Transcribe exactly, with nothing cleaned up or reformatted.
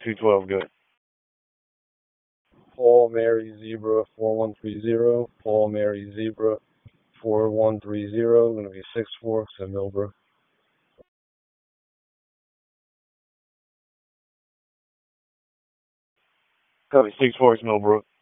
two twelve, good. Paul Mary Zebra four one three zero. Paul Mary Zebra four one three zero. Going to be Six Forks and Millbrook. Copy, Six Forks, Millbrook.